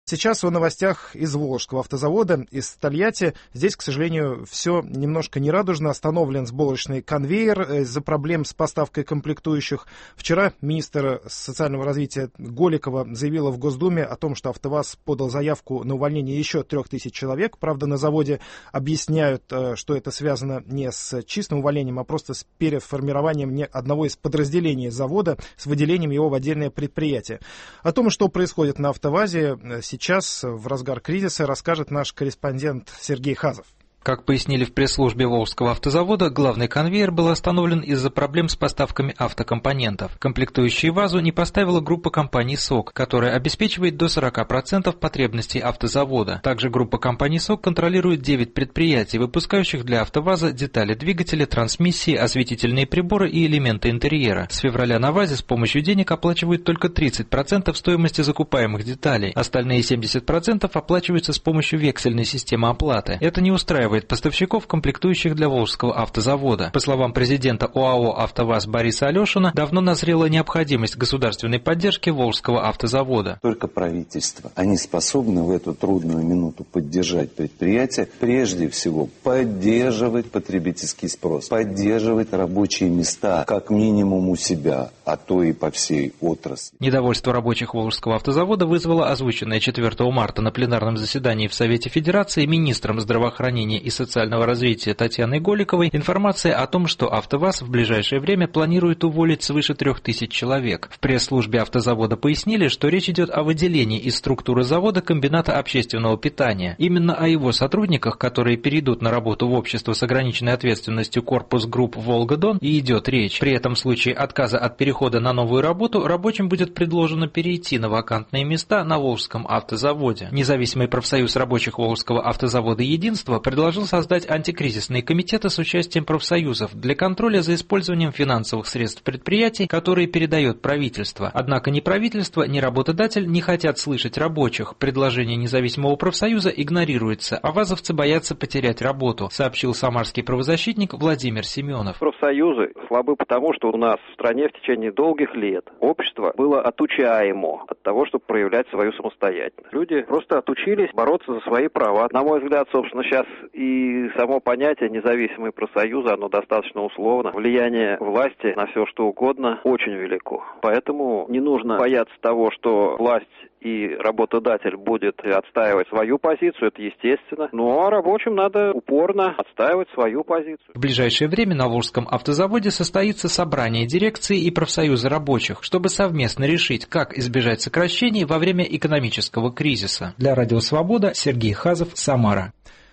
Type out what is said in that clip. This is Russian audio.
Сейчас о новостях из Волжского автозавода, из Тольятти. Здесь, к сожалению, все немножко нерадужно. Остановлен сборочный конвейер из-за проблем с поставкой комплектующих. Вчера министр социального развития Голикова заявила в Госдуме о том, что АвтоВАЗ подал заявку на увольнение еще 3000 человек. Правда, на заводе объясняют, что это связано не с чистым увольнением, а просто с переформированием одного из подразделений завода, с выделением его в отдельное предприятие. О том, что происходит на АвтоВАЗе, сейчас, в разгар кризиса, расскажет наш корреспондент Сергей Хазов. Как пояснили в пресс-службе Волжского автозавода, главный конвейер был остановлен из-за проблем с поставками автокомпонентов. Комплектующие ВАЗу не поставила группа компаний СОК, которая обеспечивает до 40% потребностей автозавода. Также группа компаний СОК контролирует 9 предприятий, выпускающих для АвтоВАЗа детали двигателя, трансмиссии, осветительные приборы и элементы интерьера. С февраля на ВАЗе с помощью денег оплачивают только 30% стоимости закупаемых деталей. Остальные 70% оплачиваются с помощью вексельной системы оплаты. Это не устраивает поставщиков, комплектующих для Волжского автозавода. По словам президента ОАО «АвтоВАЗ» Бориса Алешина, давно назрела необходимость государственной поддержки Волжского автозавода. Только правительство. Они способны в эту трудную минуту поддержать предприятие, прежде всего поддерживать потребительский спрос, поддерживать рабочие места, как минимум у себя, а то и по всей отрасли. Недовольство рабочих Волжского автозавода вызвало озвученное 4 марта на пленарном заседании в Совете Федерации министром здравоохранения и социального развития Татьяной Голиковой информация о том, что АвтоВАЗ в ближайшее время планирует уволить свыше 3000 человек. В пресс-службе автозавода пояснили, что речь идет о выделении из структуры завода комбината общественного питания. Именно о его сотрудниках, которые перейдут на работу в общество с ограниченной ответственностью Корпус Групп Волга-Дон, и идет речь. При этом в случае отказа от перехода на новую работу рабочим будет предложено перейти на вакантные места на Волжском автозаводе. Независимый профсоюз рабочих Волжского автозавода «Единство» предложил создать антикризисные комитеты с участием профсоюзов для контроля за использованием финансовых средств предприятий, которые передает правительство. Однако ни правительство, ни работодатель не хотят слышать рабочих. Предложение независимого профсоюза игнорируется, а вазовцы боятся потерять работу, сообщил самарский правозащитник Владимир Семенов. Профсоюзы слабы потому, что у нас в стране в течение долгих лет общество было отучаемо от того, чтобы проявлять свою самостоятельность. Люди просто отучились бороться за свои права. На мой взгляд, собственно, сейчас и само понятие независимые профсоюзы, оно достаточно условно. Влияние власти на все что угодно очень велико. Поэтому не нужно бояться того, что власть и работодатель будет отстаивать свою позицию, это естественно. Но рабочим надо упорно отстаивать свою позицию. В ближайшее время на Волжском автозаводе состоится собрание дирекции и профсоюза рабочих, чтобы совместно решить, как избежать сокращений во время экономического кризиса. Для Радио Свобода Сергей Хазов, Самара.